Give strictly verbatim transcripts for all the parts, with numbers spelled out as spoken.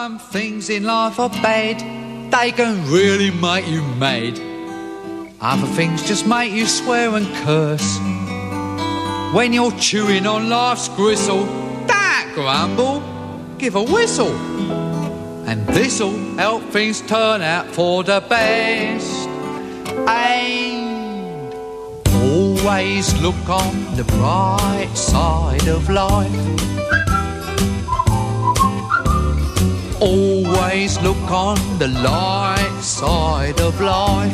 Some things in life are bad, they can really make you mad. Other things just make you swear and curse. When you're chewing on life's gristle, don't grumble, give a whistle. And this'll help things turn out for the best. And always look on the bright side of life. Always look on the light side of life.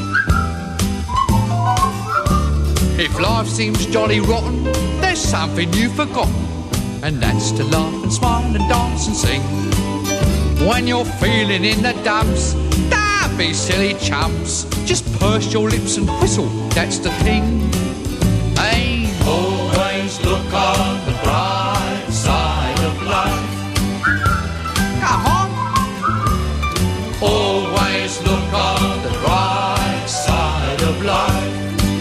If life seems jolly rotten, there's something you've forgotten, and that's to laugh and smile and dance and sing. When you're feeling in the dumps, don't be silly chumps. Just purse your lips and whistle, that's the thing. Hey, always look on the bright side of life. Come on. Always look on the bright side of life.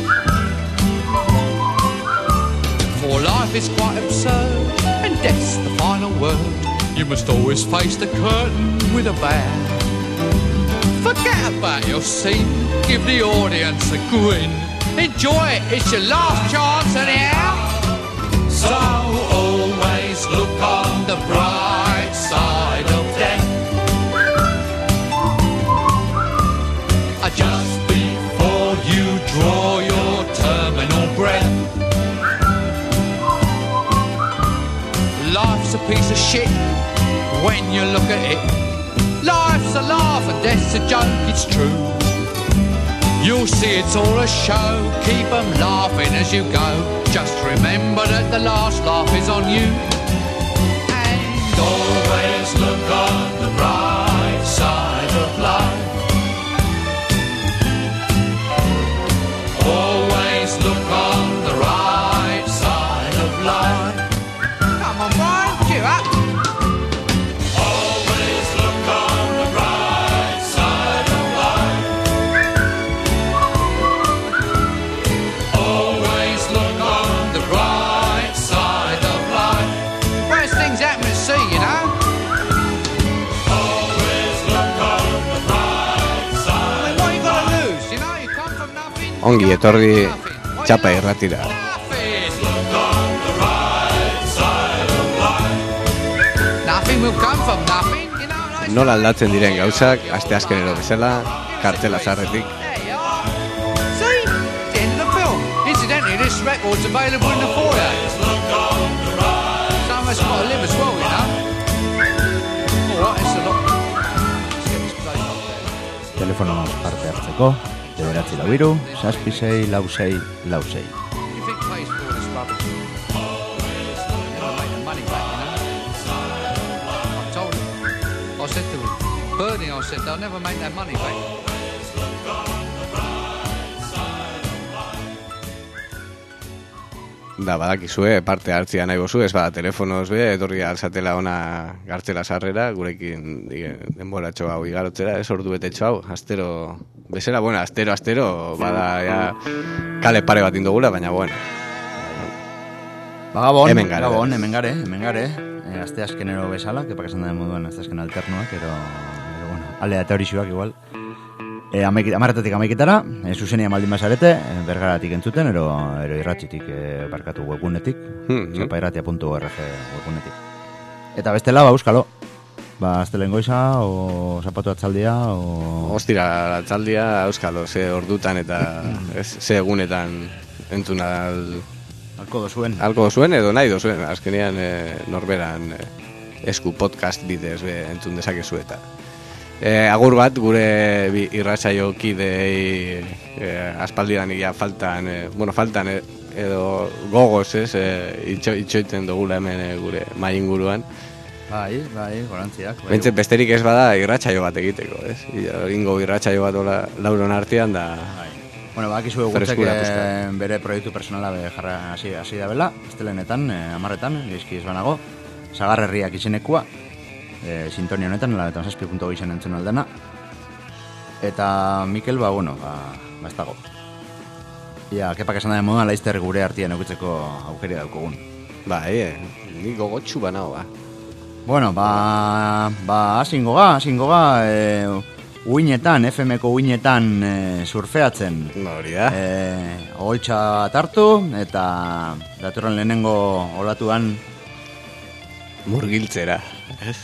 For life is quite absurd, and death's the final word. You must always face the curtain with a bow. Forget about your scene, give the audience a grin. Enjoy it, it's your last chance anyhow. So always look on the bright side of death. Just before you draw your terminal breath. Life's a piece of shit when you look at it. Life's a laugh and death's a joke, it's true. You'll see it's all a show, keep them laughing as you go. Just remember that the last laugh is on you. And always look on the bright side of life. Always look on the right side of life. Come on, Brian, cheer up. Always look on the right side of life. Always look on the right side of life. Worst things happen at sea, you know. Always look on the right side. I mean, what you got to lose, you know? You come from nothing. Ongi etorri txapa irratira. Nola aldatzen diren gauzak, aste azkenero bezala, kartela zarretik. Telefono parte hartzeko, bederatzi lau hiru, zazpi sei, lau sei, lau sei. I said to Bernie, I said, they'll never make that money back. Da, badakizue, parte hartzia nahi bozu, ez bada telefonoz be, etorri alzatela ona gartzela sarrera, gurekin denboratxo hau igarotzera, ez ordu betetxo hau, astero, bezala, bueno, astero, astero, bada, ja, kale pare bat indogula, baina, bueno. Bagabon, hemen gare, bagabon, hemen gare, hemen gare, e, aste azkenero bezala, kepakasen da moduan aste azken alternuak, ero, ero, bueno, alde eta horixuak igual. E, amarretatik amaiketara, e, zuzenia maldin bazarete, e, bergaratik entzuten, ero, ero irratxitik e, barkatu webgunetik, mm-hmm. txapairratia puntu org webgunetik. Eta bestela, ba, euskalo. Ba, aztelen goiza, o zapatu atzaldia, o... Ostira, atzaldia, euskalo, ze ordutan eta ez, ze egunetan entzuna al... Alko dozuen. Alko dozuen edo nahi dozuen, azkenean e, norberan e, esku podcast bidez be, entzun dezakezu eta... E, agur bat, gure irratsaio kidei e, aspaldidan ia faltan, e, bueno, faltan e, edo gogoz, ez, e, itxo, itxoiten dugula hemen e, gure mai inguruan. Bai, bai, gorantziak. Bai. Bentset besterik ez bada irratsaio bat egiteko, ez? Ingo irratsaio bat ola, lauron artean da... Bai. Bueno, bakizu egutzek bere proiektu personala be jarra hasi hasi da bela, estelenetan, eh, amarretan, geizki ez banago, Sagarrerriak izenekua, E, sintonia honetan, lanetan zazpi puntu gizien entzun aldena. Eta Mikel, ba, bueno, ba, ba ez dago. Ia, kepak esan da moduan, laizter gure artian eukitzeko aukeri daukogun. Ba, e, ni gogotxu banao, ba. Bueno, ba, ba, asingo ga, asingo ga, e, uinetan, F M-ko uinetan e, surfeatzen. Hori da. E, Oholtza hartu, eta datorren lehenengo olatuan murgiltzera, ez?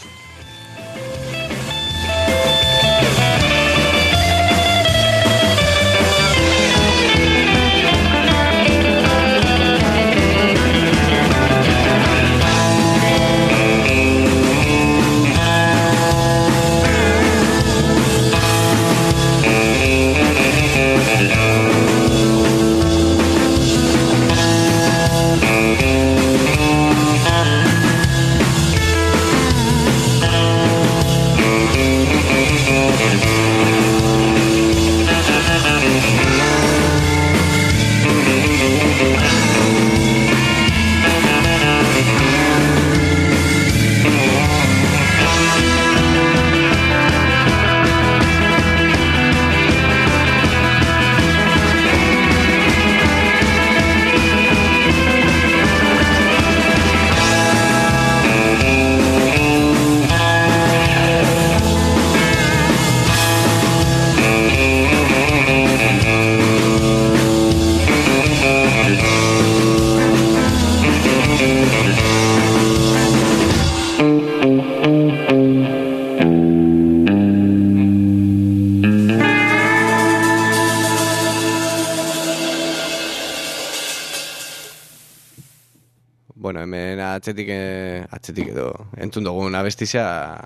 Bueno, hemen atzetik, eh, atzetik edo entzun dugun abestisa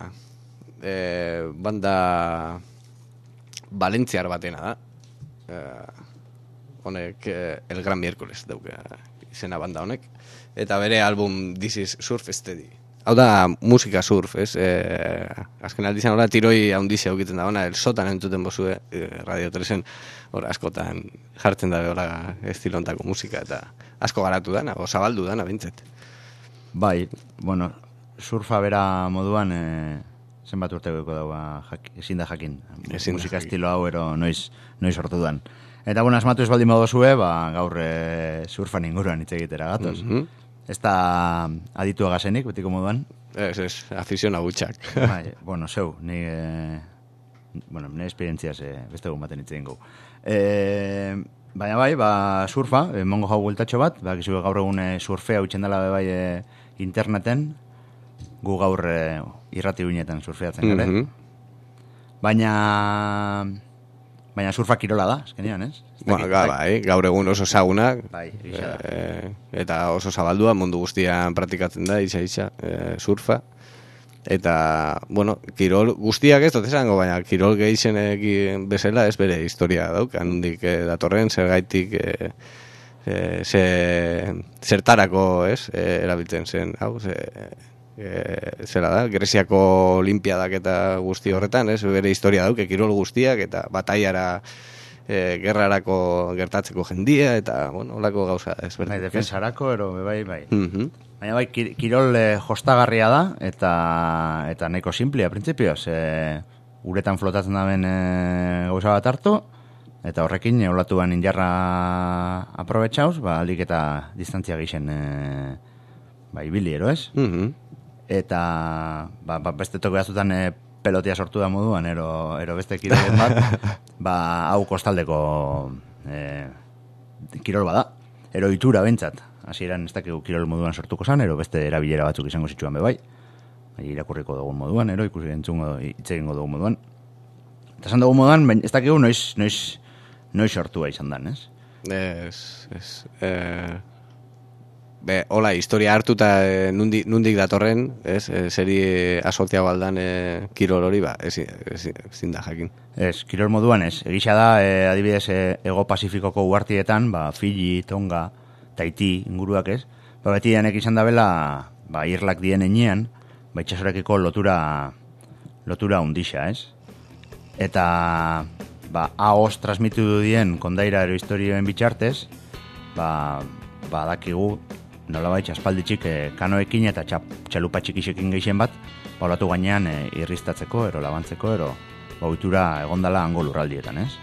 eh, banda valentziar batena da. Eh, honek eh, El Gran Miércoles dauka izena banda honek. Eta bere album This is Surf Steady. Hau da musika surf, ez? Eh, azken aldizan hola tiroi haundizia aukitzen da ona, el sotan entzuten bozue eh, Radio Tresen, hor askotan jartzen da hola estilontako musika eta asko garatu dana, o zabaldu dana bintzet. Bai, bueno, surfa bera moduan e, zenbat urteko daua ezin da jakin. Ezin da musika jakin. estilo hau ero noiz, noiz sortu duan. Eta bueno, asmatu ez baldin badozue, ba, gaur e, surfan inguruan hitz egitera gatoz. Mhm. Ez da aditu agazenik, betiko moduan. Ez, ez, afiziona gutxak. Bai, bueno, zeu, ni, e, bueno, nire esperientziaz e, beste egun baten hitz egin gau. E, baina bai, ba, surfa, e, mongo jau bultatxo bat, ba, gizu gaur egun e, surfea utxen dela bai e, interneten, gu gaur e, irrati uinetan surfeatzen gare. Mhm. Baina, baina surfa kirola da, eskenean, ez? Ez Bueno, dakit, ga, bai, gaur egun oso zagunak, Bai, egia da. eh, eta oso zabaldua mundu guztian praktikatzen da, isa, isa, eh, surfa. Eta, bueno, kirol guztiak ez dut esango, baina kirol gehienekin bezala ez bere historia dauk, handik eh, datorren, zergaitik eh, eh, ze, zertarako, ez, eh, erabiltzen zen, hau, ze, eh, zera da, Greziako olimpiadak eta guzti horretan, ez, bere historia dauk, kirol guztiak, eta bataiara e, gerrarako gertatzeko jendia, eta, bueno, holako gauza Bai, ezberdin. defensarako, ero, bai, bai. Mhm. Baina bai, ki- kirol eh, jostagarria da, eta eta nahiko simplia, printzipioz. E, uretan flotatzen daben e, gauza bat hartu, eta horrekin e, olatuan injarra aprobetxauz, ba, alik eta distantzia gixen e, ba, ibili, ero ez? Mhm. Eta ba, ba, beste toko azutan e, pelotia sortu da moduan, ero, ero beste kirolen bat, ba, hau kostaldeko e, kirol bada, ero itura bentsat. Hasieran ez dakigu kirol moduan sortuko zan, ero beste erabilera batzuk izango zituen bebai. Irakurriko dugun moduan, ero ikusi entzungo hitz egingo dugun moduan. Eta esan dugun moduan, ez dakigu noiz, noiz, noiz sortua izan dan, ez? Ez, ez, eh, be, hola, historia hartuta eh, nundik, nundik datorren, ez, eh, seri asoziago aldan eh, kirol hori, ba, ez, ez, ezin da jakin. Ez, kirol moduan ez. Egisa da, e, adibidez, e, Ego Pasifikoko uhartietan, ba, Fiji, Tonga, Tahiti inguruak ez, ba, beti denek izan dabela, ba, irlak dien enean, ba, itxasorekiko lotura, lotura undixa, ez? Eta, ba, ahoz transmitu du dien kondaira ero historioen bitxartez, ba, ba, dakigu, nola baitz, aspalditxik e, kanoekin eta txap, txalupa txikixekin geixen bat, ba, olatu gainean e, irriztatzeko, ero labantzeko, ero, ba, ohitura egondala hango lurraldietan, ez?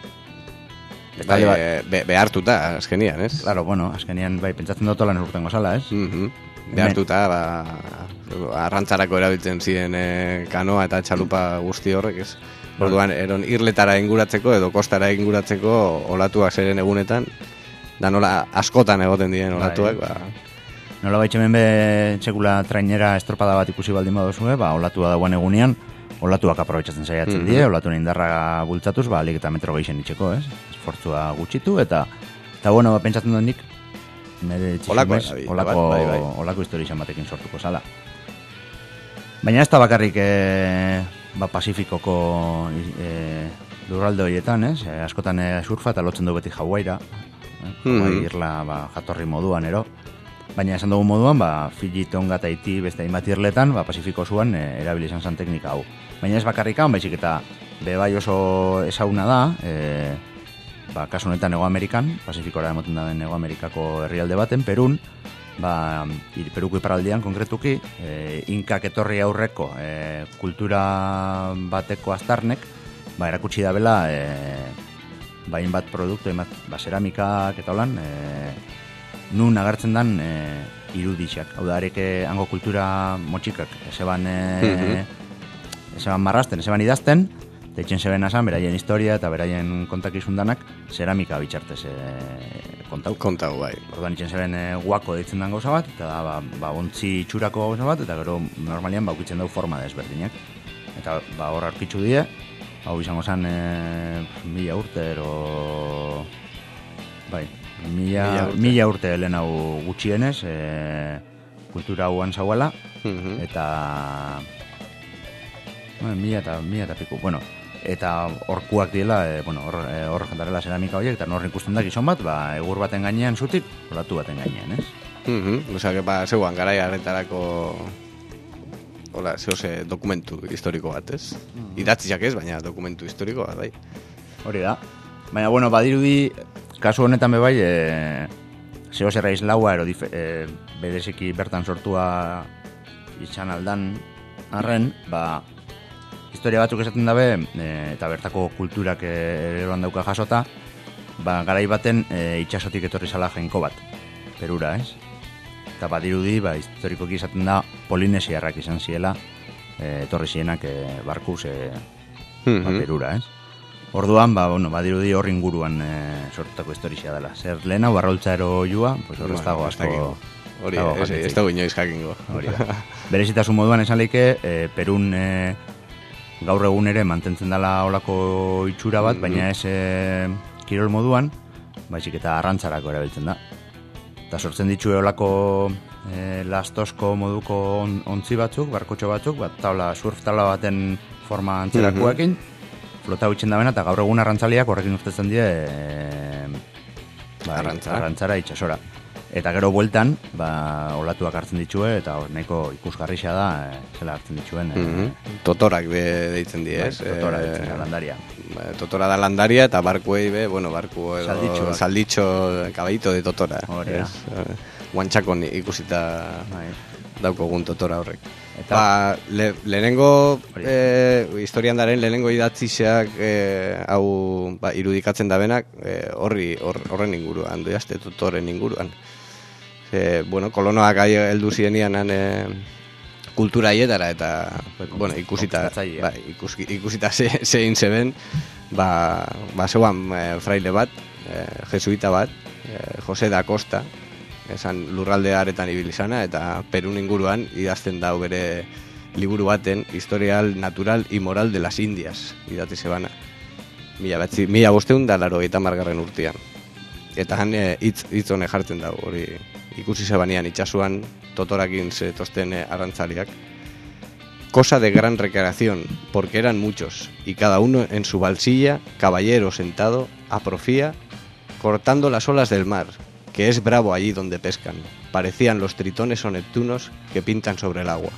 Bai, be, be, behartuta, azkenian, ez? Claro, bueno, azkenean, bai, pentsatzen dut lan urtengo zala, ez? Mhm. behartuta, ba, arrantzarako erabiltzen ziren e, kanoa eta txalupa guzti horrek, ez? Orduan, eron irletara inguratzeko edo kostara inguratzeko olatuak zeren egunetan, da nola askotan egoten diren olatuak, ba... Nola baitxe hemen be txekula trainera estropada bat ikusi baldin badozue, ba, olatua dagoen egunean, olatuak aprobetxatzen saiatzen mm-hmm. die, olatuen indarra bultzatuz, ba, alik eta metro gehixen itxeko, ez? Esfortzua gutxitu, eta, eta bueno, ba, pentsatzen dut nik, nire txixumez, olako, bai, bai. olako historizan batekin sortuko zala. Baina ez da bakarrik, e, ba, Pasifikoko e, lurralde horietan, ez? E, askotan e, surfa eta lotzen du beti Hawaiira, eh? Mm-hmm. Irla, ba, jatorri moduan, ero. Baina esan dugu moduan, ba, Fiji, Tonga eta Haiti beste hainbat irletan, ba, Pasifiko zuan e, erabili izan zen teknika hau. Baina ez bakarrikan, baizik eta bebai oso ezauna da, e, ba, kasu honetan Hego Amerikan, Pasifikora emoten da den Hego Amerikako herrialde baten, Perun, ba, Peruko iparraldean konkretuki, e, inkak etorri aurreko e, kultura bateko aztarnek, ba, erakutsi da bela, e, ba, hainbat produktu, hainbat, ba, ceramikak eta holan, e, nun agertzen dan e, irudixak. Hau da, areke hango kultura motxikak eseban e, mm-hmm. eseban marrasten, eseban idazten, deitzen zeben asan, beraien historia eta beraien kontakizun danak ceramika bitxartez e, kontau. Kontau, bai. Orduan itzen zeben e, guako deitzen dan gauza bat, eta da, ba, ba, ontzi txurako gauza bat, eta gero normalian ba, ukitzen dau forma desberdinak. Eta ba, hor arkitzu die, hau izango zen e, mila urte, ero... Bai, Mila, mila urte lehen hau gutxienez, e, kultura hauan zauela, mm-hmm. eta bueno, mila eta mila eta piku, bueno, eta horkuak diela, e, bueno, hor e, jantarela ceramika horiek, eta norri ikusten da gizon bat, ba, egur baten gainean zutik, olatu baten gainean, ez? Mm-hmm. Osa, que ba, zeuan, garai harretarako hola, zehose dokumentu historiko bat, ez? Mm-hmm. Idatziak ez, baina dokumentu historiko bat, bai. Hori da. Baina, bueno, badirudi, kasu honetan bebai, e, zeo zerra izlaua, ero dife, e, bereziki bertan sortua izan aldan arren, ba, historia batzuk esaten dabe, e, eta bertako kulturak eroan dauka jasota, ba, garai baten e, itxasotik etorri zala jainko bat, Perura, ez? Eta badirudi, ba, historikoki esaten da, polinesiarrak izan ziela, e, etorri zienak e, barkuz e, mm-hmm. ba, Perura, ez? Orduan, ba, bueno, badirudi hor inguruan e, sortutako historia dela. Zer lehena, barroltzaro joa, pues hor ez dago asko... Hori, ez dago inoiz jakingo. Hori da. Berezitasun moduan esan leike, e, Perun e, gaur egun ere mantentzen dela olako itxura bat, mm-hmm. baina ez e, kirol moduan, baizik eta arrantzarako erabiltzen da. Eta sortzen ditue olako e, lastosko moduko on, ontzi batzuk, barkotxo batzuk, bat tabla, surf tabla baten forma antzerakoekin, mm-hmm. flota huitzen da bena, eta gaur egun arrantzaliak horrekin urtetzen die e, ba, arrantzara. arrantzara itxasora. Eta gero bueltan, ba, olatuak hartzen ditue, eta nahiko ikusgarrisa da, e, zela hartzen dituen. E, mm-hmm. Totorak be deitzen die, ez? Bai, totora deitzen da, landaria. Ba, totora da landaria, eta barkuei be, bueno, barku edo... Salditxo. Salditxo, caballito de totora. Hori da. Guantxakon ikusita bai. Daukogun totora horrek. Eta ba, le, lehenengo e, historian daren lehenengo idatziseak e, hau ba, irudikatzen dabenak e, horri hor, horren inguruan, doiazte totoren inguruan. E, bueno, kolonoak gai heldu zienian e, kultura hietara eta bueno, ikusita, ba, ikus, ikusita ze, zein zeben, ba, ba zeuan e, fraile bat, e, jesuita bat, e, Jose da Costa, esan lurralde haretan ibilizana, eta Perun inguruan idazten dau bere liburu baten, Historial Natural y Moral de las Indias, idatzi zebana. Mila, batzi, mila bosteun da laro eta margarren urtean. Eta han hitz hitz hone jartzen dau, hori ikusi zebanean itxasuan totorakin zetozten arrantzaliak. Cosa de gran recreación, porque eran muchos, y cada uno en su balsilla, caballero sentado, a profía, cortando las olas del mar, que es bravo allí donde pescan. Parecían los tritones o neptunos que pintan sobre el agua.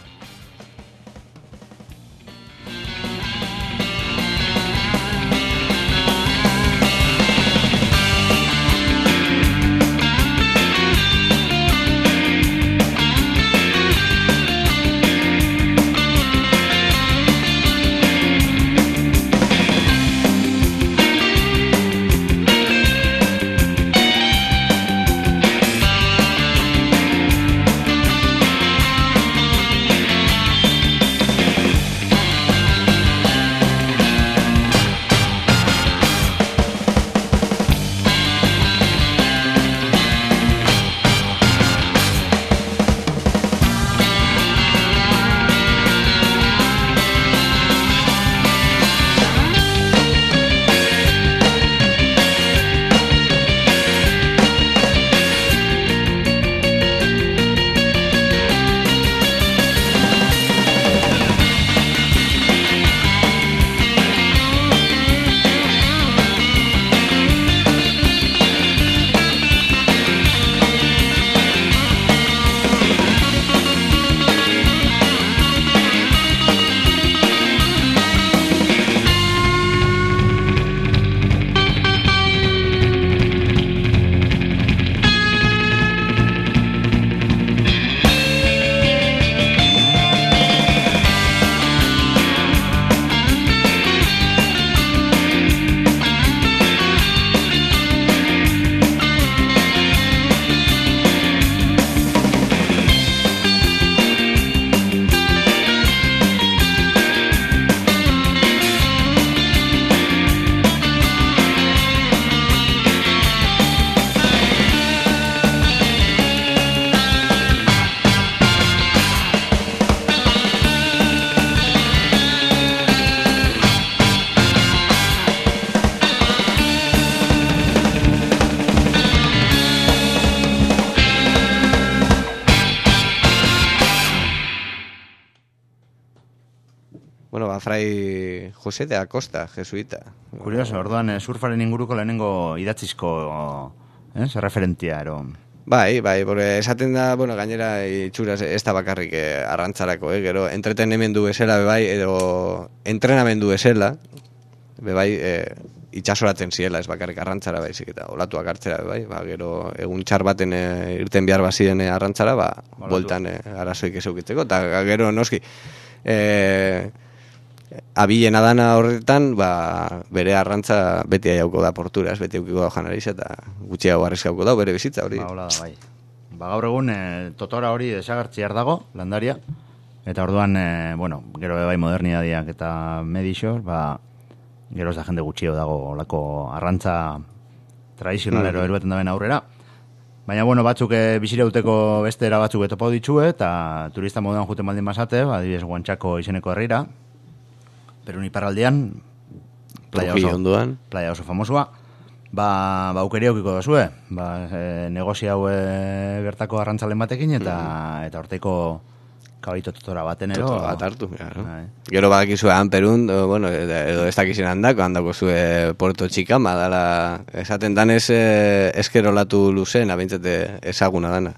bueno, ba, Fray José de Acosta, jesuita. Kurioso, orduan, eh, surfaren inguruko lehenengo idatzizko, eh, referentia, ero... Bai, bai, porque esaten da, bueno, gainera itxuraz ez da bakarrik eh, arrantzarako, eh, gero, entretenimendu bezala, bai, edo entrenamendu bezala, bai, eh, itxasoratzen ziela, ez bakarrik arrantzara, baizik, eta olatuak hartzera, bai, ba, gero, egun txar baten eh, irten behar bazien eh, arrantzara, ba, Olatu. Bueltan eh, arazoik ezeukitzeko, eta gero, noski, eh, abilena dana horretan, ba, bere arrantza beti aiauko da porturaz, beti aukiko da janariz, eta gutxiago arriskauko da, bere bizitza hori. Ba, hola da, bai. Ba, gaur egun, e, totora hori desagartzi dago, landaria, eta orduan, e, bueno, gero bai modernidadiak eta medixos, ba, gero ez da jende gutxio dago, olako arrantza tradizionalero mm. erueten daben aurrera. Baina, bueno, batzuk e, bizirauteko beste era batzuk etopo ditxue, eta turista moduan juten baldin basate, ba, adibidez Guantxako izeneko herrira, Perun iparraldean, playa oso, playa oso famosua, ba, ba aukeri aukiko dazue, ba, e, negozia hau e, bertako arrantzalen batekin, eta mm. eta horteiko kabito totora baten ero. Totora bat hartu, claro. Gero badakizue han Perun, bueno, edo ez dakizien handako, handako zue Puerto Txikama, dala, esaten danez e, eskerolatu luzen, abintzete ezaguna dana.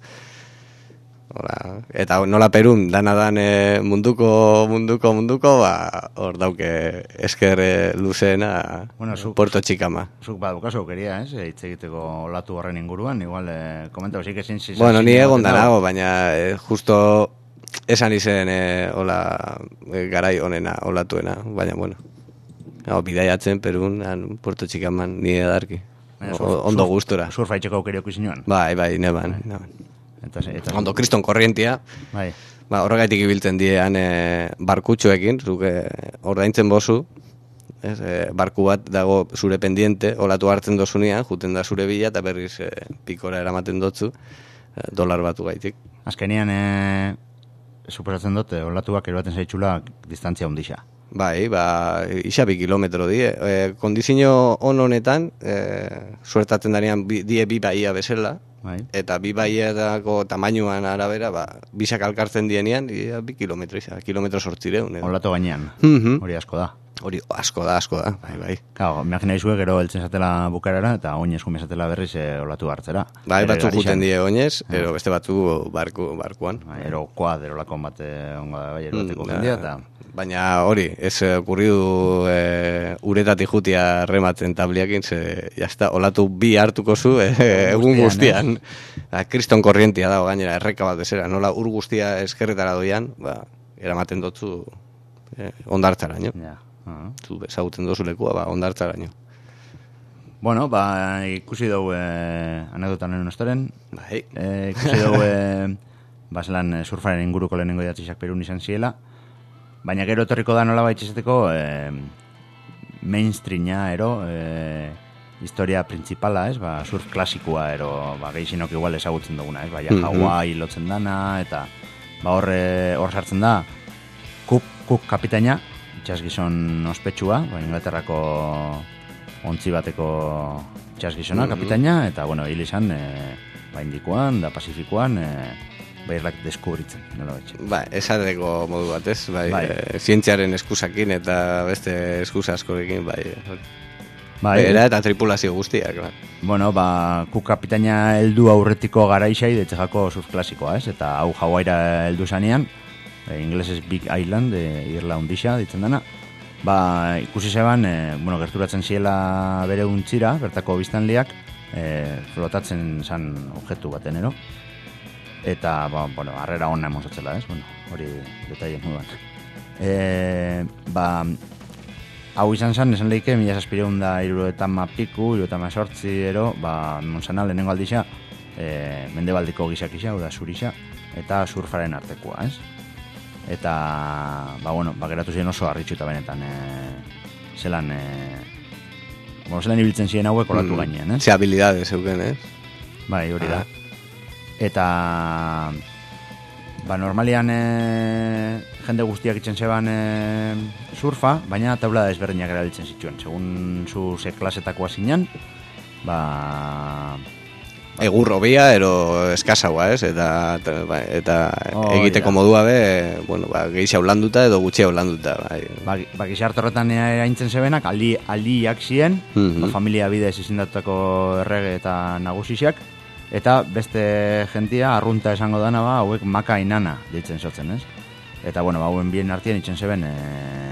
Hola. Eta nola Perun, dana dan e, munduko, munduko, munduko, ba, hor dauke esker e, luzeena bueno, zuk, Puerto Txikama. Zuk bat bukazu keria, ez? Hitz egiteko olatu horren inguruan, igual, e, komentau, zik ezin zizan. Bueno, ni egon danago, baina e, justo esan izen e, hola, e, garai honena, olatuena, baina, bueno. Hau, bidaiatzen Perun, han, Puerto Txikaman, ni edarki. O, ondo gustora. Surfa itxeko aukeriok izinuan. Bai, bai, neban, bai. neban. Eta, eta, Ondo, kriston korrientia, bai. Ba, horregaitik ibiltzen diean e, barkutxoekin, zuke ordaintzen bozu, ez, e, barku bat dago zure pendiente, olatu hartzen dozunean, juten da zure bila, eta berriz e, pikora eramaten dotzu, e, dolar batu gaitik. Azkenian, e, suposatzen dute, olatuak eroaten zaitxula distantzia hundixa. Bai, ba, isa bi kilometro die. E, kondizio on honetan, e, suertatzen danean bi, die bi baia bezala, bai. Eta bi baietako tamainuan arabera, ba, bisak alkartzen dienean, ia, bi kilometro isa, kilometro sortzireun. Olatu gainean, mm-hmm. hori asko da. Hori asko da, asko da, bai, bai. Claro, imagina izue gero eltzen zatela bukarara, eta oinez gumezatela berriz e, olatu hartzera. Bai, batzu juten die oinez, ah. ero beste batzu barku, barkuan. Bai, ero kuadero lakon bate ongo da, bai, eroteko mm, jendia, eta... Baina hori, ez okurridu e, uretatik jutia rematzen tabliakin, ze jazta, olatu bi hartuko zu e, egun guztian. Eh? Kriston korrientia dago gainera, erreka bat bezera, nola ur guztia eskerretara doian, ba, eramaten dotzu e, ondartzaraino. Ja. Uh-huh. Zu bezaguten dozu lekua, ba, ondartzaraino. Bueno, ba, ikusi dugu eh, anekdotan nuen ostoren. Bai. Eh, ikusi dugu eh, baselan surfaren inguruko lehenengo idatzizak Perun izan ziela. Baina gero etorriko da nola baitxizateko eh, mainstreama, ero, eh, historia principala, ez, ba, surf klasikua, ero, ba, gehizinok igual ezagutzen duguna, ez, ba, ja, mm-hmm. Hawaii lotzen dana, eta, ba, hor, hor sartzen da, Cook, Cook kapitaina, itxasgizon ospetsua, ba, Inglaterrako ontzi bateko itxasgizona mm-hmm. kapitaina, eta, bueno, hil izan, eh, ba, Indikoan, da Pasifikoan, eh, bairrak deskubritzen, nola betxe. Ba, esateko modu bat, ez? Bai, bai. E, zientziaren eskusakin eta beste eskusa askorekin, bai. Bai. Era eta tripulazio guztiak, klar. Bueno, ba, Cook kapitaina heldu aurretiko garaixai detzejako surf klasikoa, ez? Eta hau Hawaira heldu zanean, e, inglesez Big Island, e, irla hundixa, ditzen dana. Ba, ikusi zeban, e, bueno, gerturatzen ziela bere untzira, bertako biztanleak, e, flotatzen zan objektu baten, ero? Eta, ba, bueno, harrera hona emozatzela, ez? Bueno, hori detaile moduan. E, ba, hau izan zen, esan lehike, mila zazpireun da iruroetan mapiku, iruroetan mazortzi ero, ba, Monsana lehenengo aldixa, e, mendebaldiko gizakisa, da zurixa, eta surfaren artekoa, ez? Eta, ba, bueno, ba, geratu ziren oso harritxu eta benetan, e, zelan, e, bueno, zelan ibiltzen ziren hauek olatu mm, gainean, ez? Ze habilidades euken, ez? Bai, hori da. Eta, ba, normalian e, jende guztiak itzen zeban e, surfa, baina taula desberdinak erabiltzen zituen. Segun zu ze klasetakoa zinan, ba, egur hobia ero eskasagoa, ez? Eta, eta, eta Oh, egiteko ja. modua be, bueno, ba, gehiago landuta edo gutxiago landuta, bai. Ba, ba gizarte horretan eraintzen zebenak, aldi, aldiak ziren, Mhm. ba, familia bidez izendatutako errege eta nagusisiak, eta beste jentia arrunta esango dana ba, hauek maka inana deitzen zotzen, ez? Eta, bueno, ba, hauen bien artien itzen zeben, e,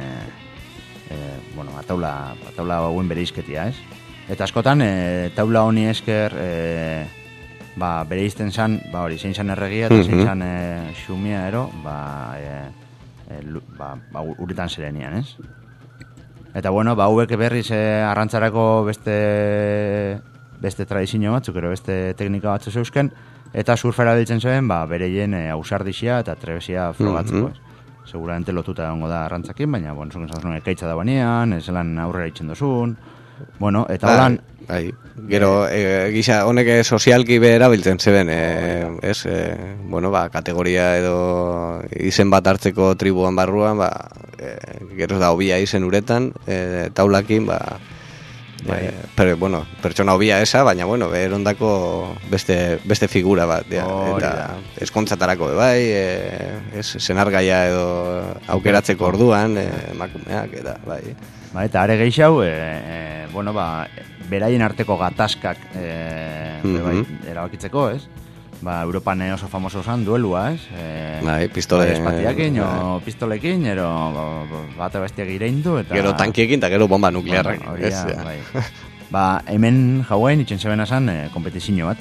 e, bueno, ba, taula, ba, taula hauen bere izketia, ez? Eta askotan, e, taula honi esker, e, ba, bere izten zan, ba, hori, zein zan erregia eta zein Mhm. zan e, xumia ero, ba, e, e, lu- ba, ba, uretan zerenian, ez? Eta, bueno, ba, hauek berriz e, arrantzarako beste beste tradizio batzuk, ero beste teknika batzuk zeuzken, eta surfera biltzen zuen, ba, bereien e, ausardixia eta trebesia frogatzeko, Mhm. ez? Seguramente lotuta egongo da arrantzakin, baina, bueno, zuen zazun ekaitza da banean, ezelan aurrera itzen dozun, bueno, eta holan, Bai, gero e, gisa honek sozialki be erabiltzen zeben, e, ez, e, bueno, ba, kategoria edo izen bat hartzeko tribuan barruan, ba, e, gero da hobia izen uretan, e, taulakin, ba, Bai. e, pero, bueno, pertsona hobia esa, baina, bueno, berondako beste, beste figura bat, ja, Hori eta da. eskontzatarako, be, bai, e, ez, senargaia edo aukeratzeko orduan, e, emakumeak, eta, bai. ba, eta are gehiago, e, e, bueno, ba, beraien arteko gatazkak e, Mhm. bai, erabakitzeko, ez? Ba, Europan oso famoso zan duelua, ez? E, Bai, pistole- bai, espatiakin, o bai. pistolekin, ero ba, ba, bate bestiak ireindu, eta... Gero tankiekin eta gero bomba nuklearrak. Bueno, hori ez, da, ja. bai. Ba, hemen jauen itxen zebena zan e, kompetizio bat.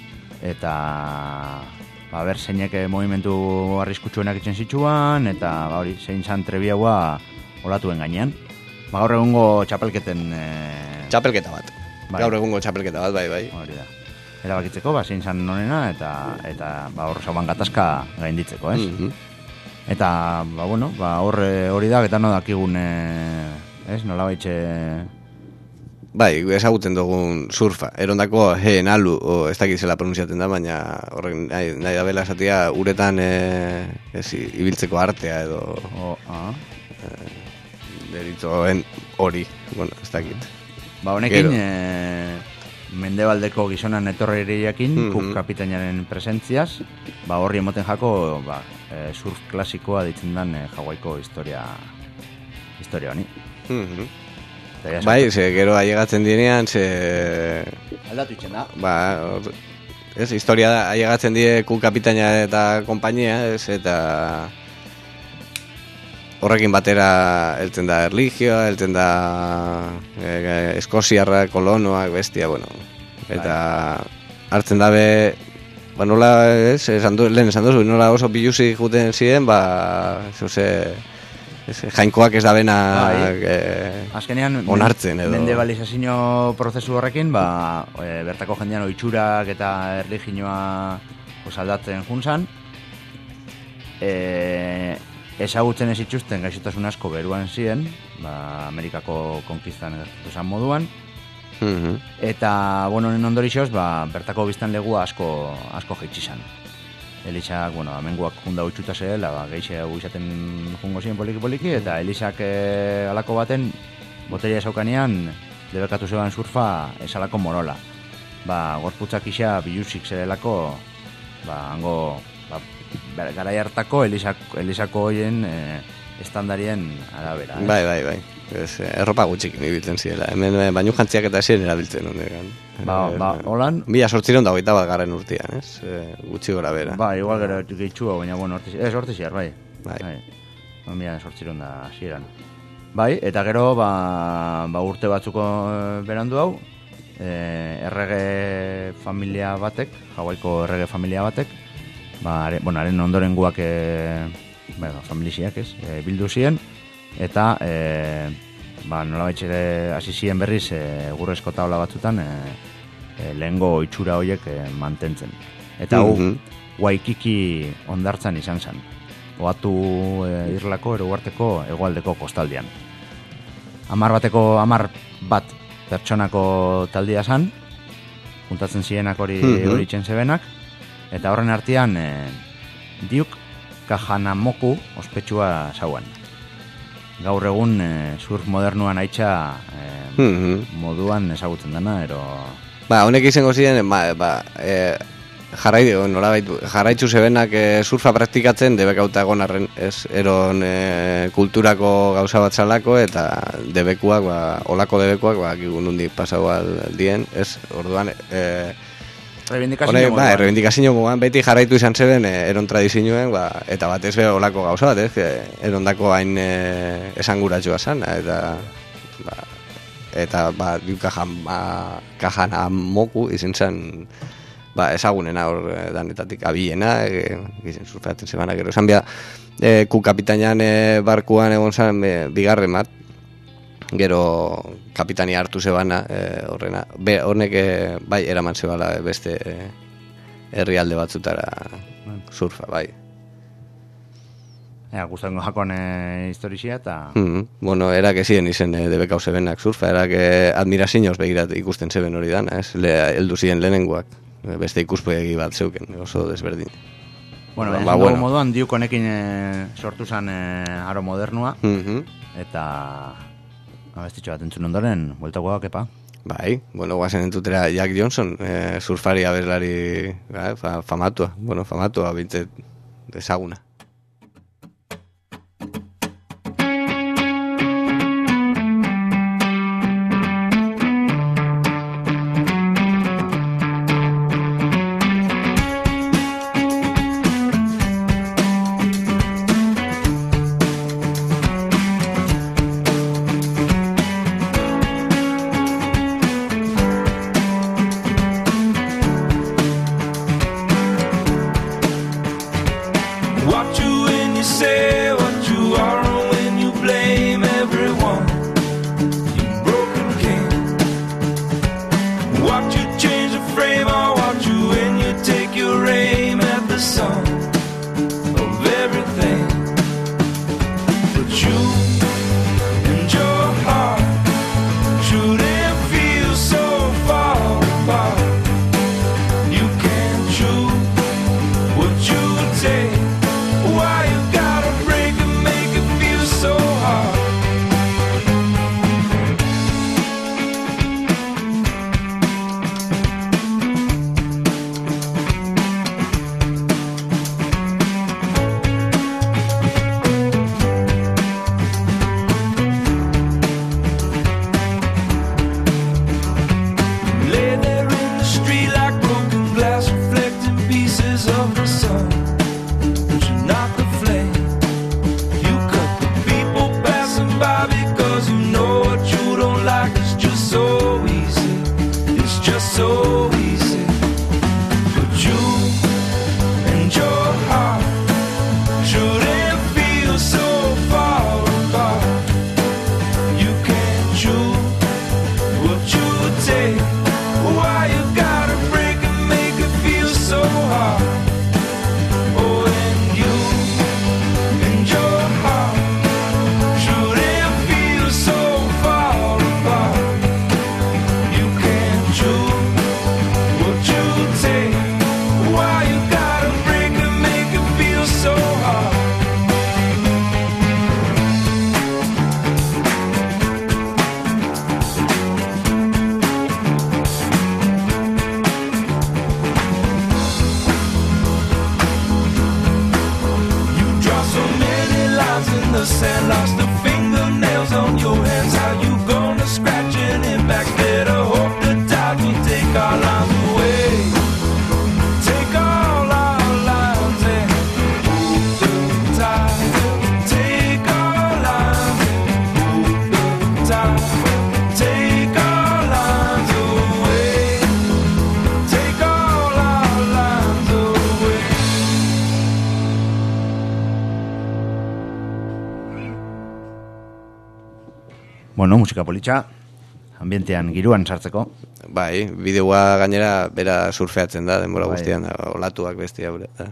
Eta... Ba, ber, zeinek e, movimentu arriskutsuenak itxen zitsuan, eta ba, hori, zein zan trebiagoa olatuen gainean. Ba, gaur egungo txapelketen... E, Txapelketa bat. Bai. Gaur egungo txapelketa bat, bai, bai. hori da. Erabakitzeko, ba, zein zan nonena, eta, eta ba, hor zauban gatazka gainditzeko, ez? Mhm. Eta, ba, bueno, ba, hor e, hori da, eta no dakigun, e, ez, nola baitxe... Bai, ezagutzen dugun surfa. Erondako heen alu, o, ez dakit zela pronunziaten da, baina horrek nahi, nahi da bela esatia uretan e, ez, ibiltzeko artea edo O, ah. deritzoen hori, bueno, ez dakit. Ba, honekin, Gero. e, mendebaldeko gizonan etorreriakin, Mhm. Cook kapitainaren presentziaz, ba, horri emoten jako, ba, e, surf klasikoa ditzen den e, Hawaiiko historia, historia honi. Mhm. Eta ja, Bai, ze gero ailegatzen dinean, ze... aldatu itzen da. Ba, hor- ez, historia da, ailegatzen die Cook kapitaina eta konpainia, ez, eta horrekin batera heltzen da erligioa, heltzen da e, eskoziarra, kolonoak, bestia, bueno, eta hartzen dabe, ba nola, ez, esan du, lehen esan duzu, nola oso biluzik juten ziren, ba, zeuze, ez, jainkoak ez dabena Bai. e, Azkenean, onartzen edo. mendebalizazio prozesu horrekin, ba, e, bertako jendean oitxurak eta erligioa pues, aldatzen juntzan, e, ezagutzen ez itxusten gaixotasun asko beruan ziren, ba, Amerikako konkistan gertatu zan moduan, Mhm. eta, bueno, honen ondorixoz, ba, bertako biztan legua asko, asko jeitsi zan. Elizak, bueno, amenguak junda utxuta zela, ba, geixe hau izaten jungo ziren poliki-poliki, eta Elizak e, alako baten, boteria esaukanean, debekatu zeban surfa esalako morola. Ba, gorputzak isa biluzik zerelako, ba, hango, ba, ber- garai hartako Elizak, Elizako hoien e, estandarien arabera. Eh? Bai, bai, bai. Ez, eh, erropa gutxikin ibiltzen zirela. Hemen eh, bainu jantziak eta ziren erabiltzen honekan. Ba, ba, holan, Mila sortziron da hogeita bat garren urtean, ez? E, gutxi gora bera. ba, igual gero gehitxua, baina, bueno, hortiz, ez hortiziar, bai. Bai. Ba, mila sortziron da hasieran. Bai, eta gero, ba, ba urte batzuko eh, berandu hau, e, errege familia batek, Hawaiiko errege familia batek, ba, are, bueno, haren ondorenguak e, ba, familiziak, ez, e, bildu ziren, eta e, ba, nola baitxere hasi ziren berriz e, gurrezko taula batzutan e, e, lehengo itxura horiek e, mantentzen. Eta hau, Mhm. Waikiki ondartzan izan zen. Oatu e, irlako, erugarteko, hegoaldeko kostaldean. Amar bateko, amar bat pertsonako taldia zan, juntatzen zirenak hori Mhm. hori itxen zebenak, eta horren artean e, Duke Kahanamoku ospetsua zauan. Gaur egun e, surf modernuan aitza e, Mhm. moduan ezagutzen dena, ero Ba, honek izango ziren, ba, ba e, jarrai, nolabait, jarraitzu zebenak e, surfa praktikatzen, debekauta egon arren, ez, eron e, kulturako gauza bat zalako, eta debekuak, ba, olako debekuak, ba, gigun hundi pasau aldien, ez, orduan, e, Reivindikazio ba, reivindikazio moduan, beti jarraitu izan zeben e, eron tradizioen, ba, eta batez be olako gauza bat, ez, erondako hain e, esanguratsua zan, eta, ba, eta ba du kajan ba, kajan amoku izan zen ba ezagunena hor danetatik abiena e, gizen surfeatzen zebana gero esan bia e, ku kapitainan e, barkuan egon zen e, bigarren bat gero kapitania hartu zebana e, horrena be honek e, bai eraman zebala beste e, herrialde batzutara surfa bai. Ja, gustango jakon e, historia eta mm, bueno, erak ezien izen e, debekau zebenak surfa, erak e, admirazioz begirat ikusten zeben hori dana, ez? Le heldu ziren lehenengoak, beste ikuspegi bat zeuken, oso desberdin. Bueno, ba, bueno. moduan diuk honekin e, sortu zen e, aro modernua mm-hmm. eta abestitxo bat entzun ondoren, bueltagoa, kepa? Bai, bueno, guazen entutera Jack Johnson, e, surfari abeslari ba, fa, famatua, bueno, famatua bintzet ezaguna. Bueno, musika politxa, ambientean giruan sartzeko. Bai, bideoa gainera bera surfeatzen da, denbora bai. Guztian, da, olatuak bestia. Da.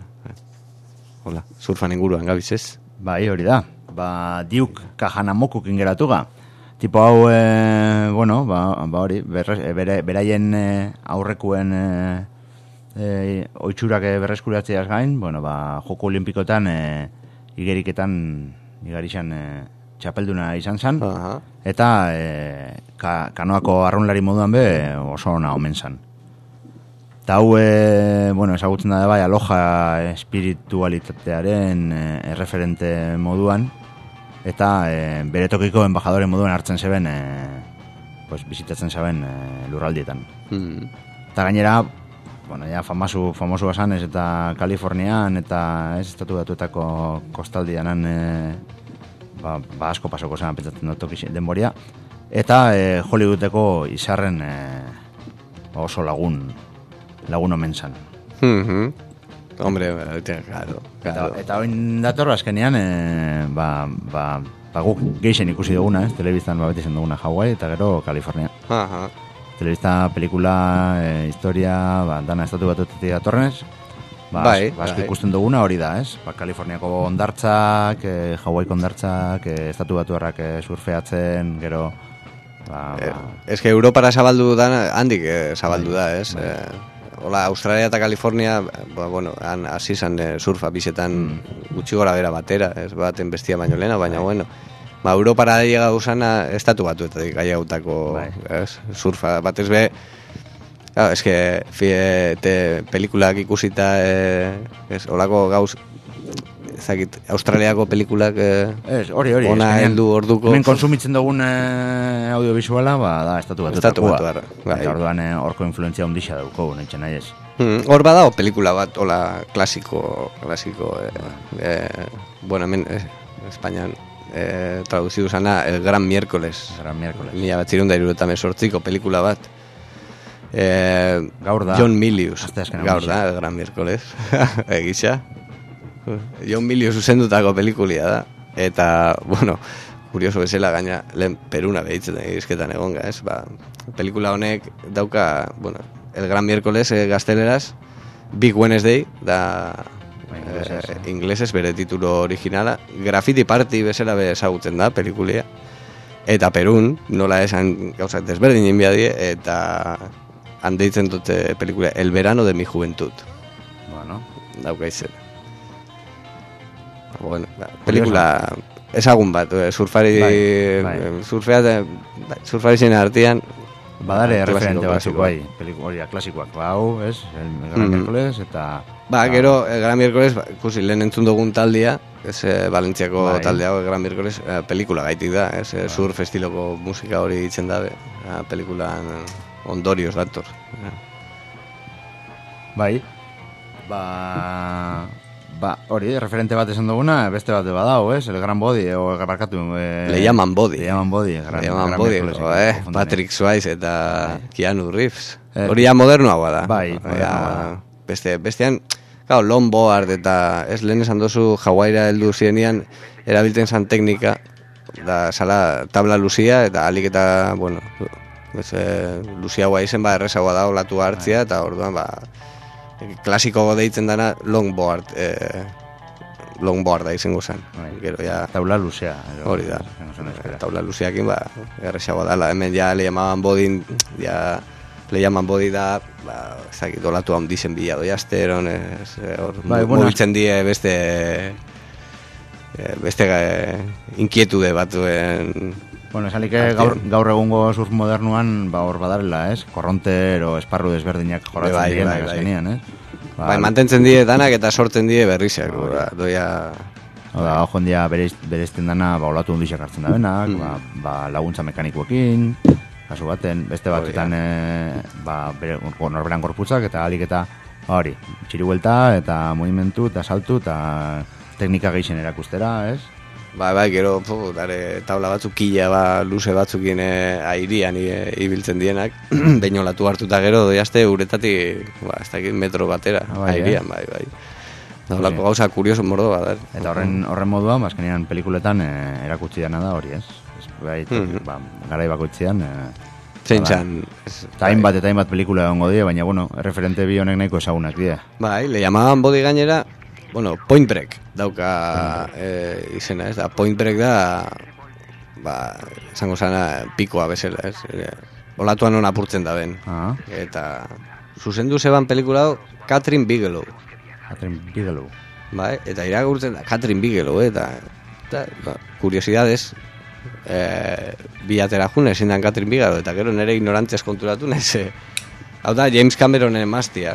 Hola, surfan inguruan gabiz ez? Bai, hori da. Ba, diuk kajanamokuk ingeratuga. Tipo hau, e, bueno, ba, ba hori, bere, beraien e, aurrekuen e, e, oitzurak berreskuratzeaz gain, bueno, ba, joko olimpikotan e, igeriketan, igarixan e, txapelduna izan zen, Aha. eta e, ka, kanoako arraunlari moduan be oso ona omen zen. Eta hau, e, bueno, ezagutzen da bai, aloja espiritualitatearen e, erreferente moduan, eta e, bere tokiko embajadore moduan hartzen zeben, e, pues, bizitatzen zeben e, lurraldietan. Mm. Eta gainera, bueno, ja famosu, famosu basan ez, eta Kalifornian, eta ez estatu batuetako kostaldianan, e, ba, ba asko pasoko zen, pentsatzen dut toki denboria, eta e, Hollywoodeko izarren e, oso lagun, lagun omen zan. Mm-hmm. Hombre, claro, claro. Eta, eta oin dator azkenean, e, ba, ba, ba guk geixen ikusi duguna, ez, telebiztan ba beti zen duguna Hawaii, eta gero Kalifornia. Aha. Telebista, pelikula, e, historia, ba, dana estatu batuetik datorrenez, ba, bai, ba, asko bai. ikusten duguna hori da, ez? Ba, Kaliforniako ondartzak, e, Hawaiko ondartzak, e, estatu batuarrak e, surfeatzen, gero... Ba, Eh, ba, ez que Europara zabaldu da, handik eh, zabaldu da, ez? bai. Eh, hola, Australia eta Kalifornia, ba, bueno, han hasi izan eh, surfa bizetan Mm. gutxi gora bera batera, ez baten bestia baino lehena, baina bueno, ba, Europara llega usana estatu batuetatik gaiautako, Bai. ez? Surfa batez be, claro, es que fie, te pelikulak ikusita, eh, ez, holako gauz, ezakit, Australiako pelikulak eh, ez, hori, hori. ona azkenean, heldu orduko. Hemen konsumitzen dugun e, audiovisuala, ba, da, estatu Estatu batuetakoa. batuarra, bai. Eta orduan e, horko influentzia hundixa dauko, nahi nahi ez. Mm, hor badago pelikula bat, hola, klasiko, klasiko, eh, eh, bueno, hemen, eh, Espainian, eh, traduzidu zana, El Gran Miércoles, Gran miércoles. mila bat zirun da irurogeita hemezortziko pelikula bat. Eh, Gaur da. John Milius, Asteazkena gaur gisa. da, El Gran Miércoles, egisa. John Milius zuzendutako pelikulia da, eta, bueno, kurioso bezala gaina, lehen Peruna behitzen egizketan egonga, ez? Ba, pelikula honek dauka, bueno, El Gran Miércoles eh, gazteleraz, Big Wednesday, da Ba, inglesez, eh, eh. inglesez bere titulo originala, Graffiti Party bezala be ezagutzen da pelikulia, eta Perun, nola esan gauzak desberdin biadie, eta handeitzen dute pelikula El Verano de mi Juventud, Bueno, dauka izena. Bueno, ba, pelikula ezagun bat, eh, surfari, Bai, bai. eh, surfea, bai, surfari zen artean, badare Klasiko, referente batzuk klasiko. bai, peliku, hori da, klasikoak, ba, hau, ez, el Gran Mhm. miércoles, eta... ba, gero, El Gran Miércoles, ba, ikusi, lehen entzun dugun taldia, ez, eh, Valentziako Bai. taldea, El Gran Miércoles, eh, pelikula gaitik da, ez, eh, surf estiloko musika hori ditzen dabe, eh, pelikulan ondorioz dator. Eh. Bai, ba... Ba, hori, referente bat esan duguna, beste bat badao, ez? El Gran Body, o barkatu... Eh, Le llaman Body. Le llaman Body. Gran, Le llaman Gran Body, miércoles, jo, eh? konfundan, Patrick Swayze eta Keanu Reeves. Eh, Hori ja modernoagoa da. bai, Ja, modernoagoa da. Beste, bestean, claro, longboard eta ez lehen esan dozu Hawaira heldu zienian erabiltzen zan teknika, da sala tabla luzia eta alik eta, bueno, ez, eh, luziagoa izen, ba, errezagoa da olatu hartzia, eta orduan, ba, klasiko deitzen dana longboard, eh, longboarda izango zen. Bai. Gero ja, Taula luzea. ero- hori da. no zen euskera. Taula luziakin, ba, errezagoa dala. Hemen ja le llamaban bodin, ja, le llaman bodi da, ba, ez dakit, olatu handizen bila doiazteron, ez, eh, hor, Bai, mu- bueno, mugitzen die beste, eh, beste eh, inkietude batuen, Bueno, esalik que Artean. gaur, gaur egungo surf modernuan, ba, hor badarela, ez? Korronte ero esparru desberdinak jorratzen Bai, bai, direnak bai, bai. azkenean, ez? Ba, bai, mantentzen die danak eta sortzen die berrizak, ba, doia, hau da, hau jendia bereiz, bereizten dana, ba, olatu hundixak hartzen da benak, Mm. ba, ba, laguntza mekanikoekin, kasu baten, beste batzutan, e, ba, bere, norberan gorputzak, eta alik eta, hori, txiribuelta, eta movimentu, eta saltu, eta teknika gehixen erakustera, ez? Bai, bai, gero, po, dare, tabla batzuk kila, ba, luze batzukin e, airian e, ibiltzen dienak, behin olatu hartuta gero, doiazte uretatik, ba, ez dakit metro batera, Bai, airian, bai, bai. Da, holako gauza kurioso mordo bat, Eta horren horren moduan, azkenean pelikuletan e, erakutsi dana da hori, ez? Ez, bai, Mhm. ba, garai bakoitzean, e, zein txan, ez, eta hainbat eta hainbat pelikula egongo die, baina, bueno, referente bi honek nahiko ezagunak die. bai, le llamaban bodi gainera, bueno, Point Break dauka e, izena, ez da, Point Break da, ba, esango zana, pikoa bezala, ez, e, olatuan hona apurtzen da ben, Ah, eta zuzendu zeban pelikula hau, Catherine Bigelow, Catherine Bigelow. bai, eta irakurtzen da, Catherine Bigelow, eh, eta, eta ba, kuriosidades, e, bi atera jun, ezin dan Catherine Bigelow, eta gero nire ignorantzez konturatu naiz, e, hau da James Cameronen emaztia,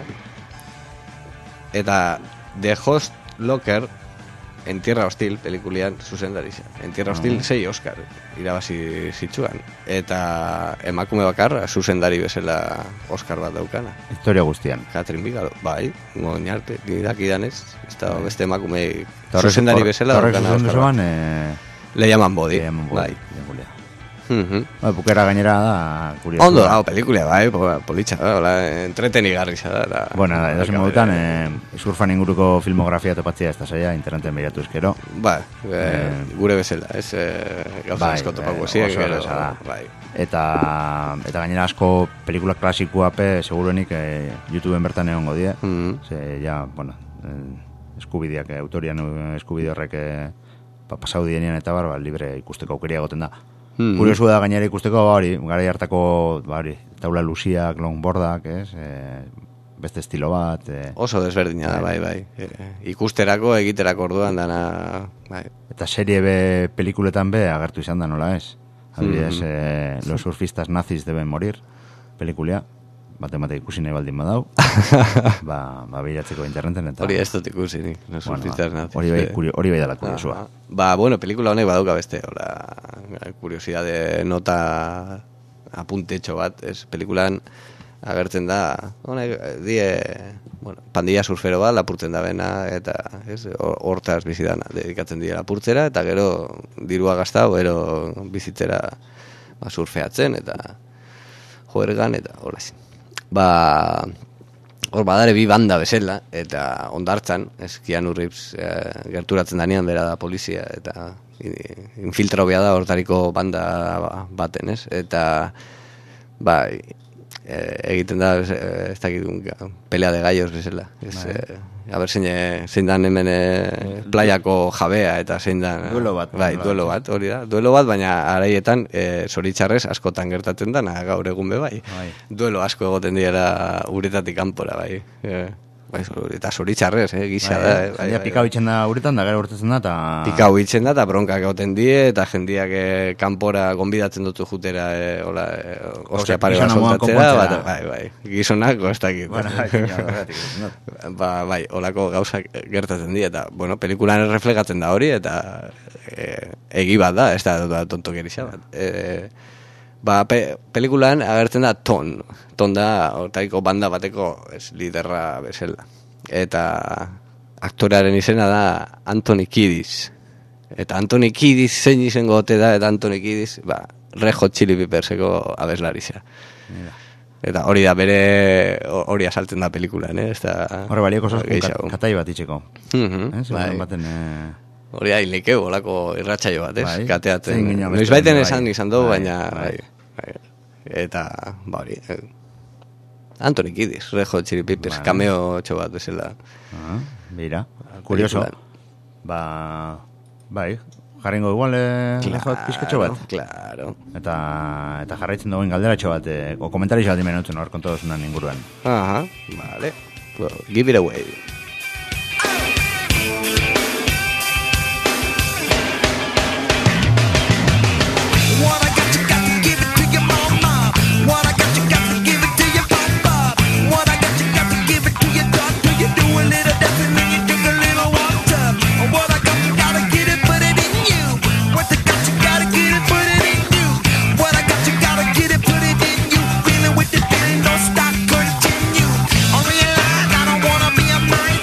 eta The Host Locker en Tierra Hostil pelikulian zuzendaritza. En Tierra Hostil sei Oscar irabazi zitsuan, eta emakume bakar zuzendari bezala Oscar bat daukana. Historia guztian. Catherine Bigelow, bai, goñarte, nidakidanez, ez da beste emakume zuzendari bezala daukana Oscar bat. Eh, Le llaman Body, Le llaman Body, bai. pelikulia. Mhm. Ba, bukera gainera da, kurioso. Ondo dago pelikulia, bai, po- politxa da, hola, entretenigarria da. da. Bueno, edozen modutan, eh, surfan inguruko filmografia topatzea ez da zaila, interneten begiratu ezkero. Ba, eh, gure bezala, ez eh, gauza Bai, asko topako bai, ziren, oso gero, erraza da. bai. Eta, eta gainera asko pelikula klasikoape seguruenik eh, YouTubeen bertan egongo die. Mhm. Ze, ja, bueno, eh, eskubideak, eh, autorian eh, eskubide horrek eh, pa, pasau dienien eta bar, ba, libre ikusteko aukeria egoten da. Mhm. Kuriosu da gainera ikusteko, ba, hori, garai hartako, ba, hori, taula luziak, longboardak, ez, eh, beste estilo bat. Eh, Oso desberdina da, bai, bai. E, ikusterako, egiterako orduan dana, bai. Eta serie be pelikuletan be agertu izan da, nola ez? Adibidez, eh, Los surfistas nazis deben morir, pelikulia, bate-mate ikusi nahi baldin badau, ba, ba behiratzeko interneten eta... Hori ez dut ikusi, nik, no Bueno, surfistas ba, nazis. hori bai, eh. kurio, hori bai dela kuriosua. Aha. Ba, bueno, pelikula honek badauka beste, hola, kuriosidade nota apuntetxo bat, ez, pelikulan agertzen da, honek, die, bueno, pandilla surfero bat, lapurtzen da bena, eta, ez, hor- hortaz bizidana, dedikatzen dira lapurtzera, eta gero dirua gaztau, gero bizitzera ba, surfeatzen, eta joergan, eta horazin. Ba, hor badare bi banda bezala, eta ondartzan, ez, Keanu Reeves eh, gerturatzen danean bera da polizia, eta i- infiltraubia da hortariko banda baten, ez? Eta, bai, eh, egiten da, ez, eh, ez dakit, un- pelea de gallos bezala. Ez, eh, a ber, zein, zein dan hemen eh, playako jabea, eta zein dan... Duelo bat. Bai, duelo bat, hori da. Duelo bat, baina araietan, eh, zoritxarrez, askotan gertatzen dana, gaur egun be bai. Bai. Duelo asko egoten diera uretatik kanpora, bai. Eh, bai, eta zoritxarrez, eh, gisa da. Eh, bai, Jendea bai, pikau itzen da uretan, da gero urtetzen da, eta... Pikau hitzen da, eta bronkak egoten die, eta jendiak eh, kanpora gonbidatzen dutu jutera, eh, hola, eh, ostia pare bat gizona modan soltatzera, konpontzera. bat, bai, bai, gizonak, ez dakit. Bueno, bai, ja, horregatik ikusten dut. ba, bai, holako gauzak gertatzen die, eta, bueno, pelikulan reflegatzen da hori, eta eh, egi bat da, ez da, da tontokerisa bat. Eh, ba, pe, pelikulan agertzen da ton, ton da, hortariko banda bateko ez, liderra bezala. Eta aktorearen izena da Anthony Kiedis. Eta Anthony Kiedis zein izango ote da, eta Anthony Kiedis, ba, Red Hot Chili Pepperseko abeslaritza. Eta hori da bere, hori asaltzen da pelikulan, eh? Ez da... Horre balioko zazkun gehiago. katai bat itxeko. Mhm, Eh? bai. Bai. Baten... Eh... Hori da, hilikeu, olako irratsaio bat, ez? Bai. Kateatzen. Zein ginen beste Noiz baiten bai. esan izan dugu, Bai, baina... bai. Bai, bai. Eta, ba hori... eh, Anthony Kiedis, Red Hot Chili Peppers, Bai. cameo txo bat bezala. Ah, beira. Kurioso. Ba... Bai, jarrengo igual eh, Red Hot pizkatxo bat. Claro. Eta, eta jarraitzen dagoen galderatxo bat, eh, o komentari bat dimenutzen hor kontodozunan inguruan. Aha, vale. Well, give it away. What I got, you got to give it to your mama. What I got, you got to give it to your papa. What I got, you got to give it to your doctor. You do a little dancing and you drink a little water. What I got, you gotta get it, put it in you. What I got, you gotta get it, put it in you. What I got, you gotta get it, put it in you. Feeling with the feeling, don't stop, continue. On realize I don't wanna be a man.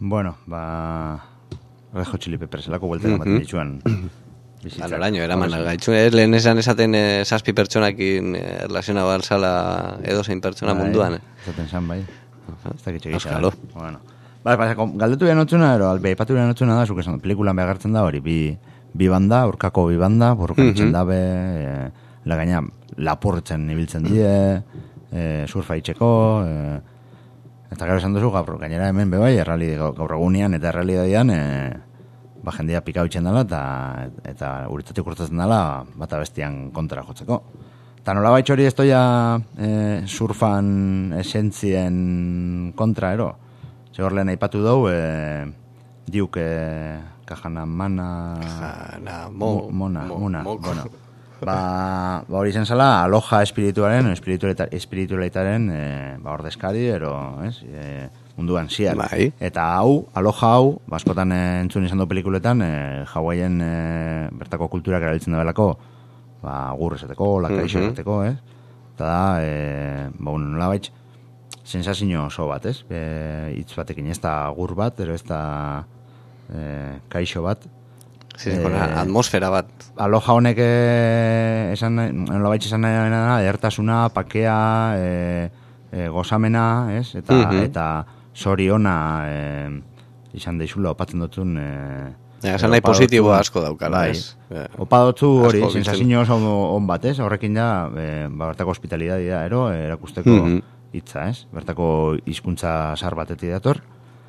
bueno, ba... Red Hot Chili Peppers, elako bueltera Mhm. ematen dituen. Ba, noraino, eraman algaitxu. Ez lehen esan esaten eh, zazpi pertsonakin eh, erlaziona balzala edozein pertsona munduan. Eh. Zaten zan, bai. Ez dakit txegitza. Euskalo. Bueno. Ba, ba, galdetu behar notzuna, ero, albe, ipatu behar notzuna da, zuk esan, pelikulan behagartzen da, hori, bi, bi banda, urkako bi banda, borrokan Mhm. dabe, e, la gaina, lapurretzen ibiltzen die, e, surfa itxeko, e, eta gero esan duzu, gaur, gainera hemen bebai, erreali, gaur egunean, eta errealidadian, e, ba, jendia pika bitxen dela, eta, eta uritatik urtatzen dela, bata bestian kontra jotzeko. Eta nola baitxo hori ez doia e, surfan esentzien kontra, ero? Zegor lehen aipatu dugu, e, diuk e, kajana mana... Kajana, mo, mona, mo, mona, moko. bueno. Ba, ba hori zen zela, aloja espirituaren, espiritualita, espiritualitaren, e, ba, ordezkari, ero, ez? E, munduan ziar. Bai. Eta hau, aloja hau, baskotan e, entzun izan du pelikuletan, e, Hawaien e, bertako kulturak erabiltzen dabelako, ba, gur esateko, lakaixo Mhm. esateko, ez? Eta da, e, ba, bueno, nola baitz, sensazio oso bat, ez? E, hitz batekin, ez da gur bat, ero ez da e, kaixo bat. Sí, Eh, con atmosfera bat. Aloja honek e, esan, nola baitz esan nahi da, edertasuna, pakea, e, e, gozamena, ez? Eta, Mhm. eta zoriona e, izan deixula opatzen dutun... E, Ja, esan nahi opa positibo dotzu- asko daukala, bai. ez? Ja. Opa dutzu hori, Asko sensazio oso on bat, ez? Horrekin da, e, ba, bertako hospitalidadea, ero, erakusteko Mhm. hitza, ez? Bertako hizkuntza sar batetik dator.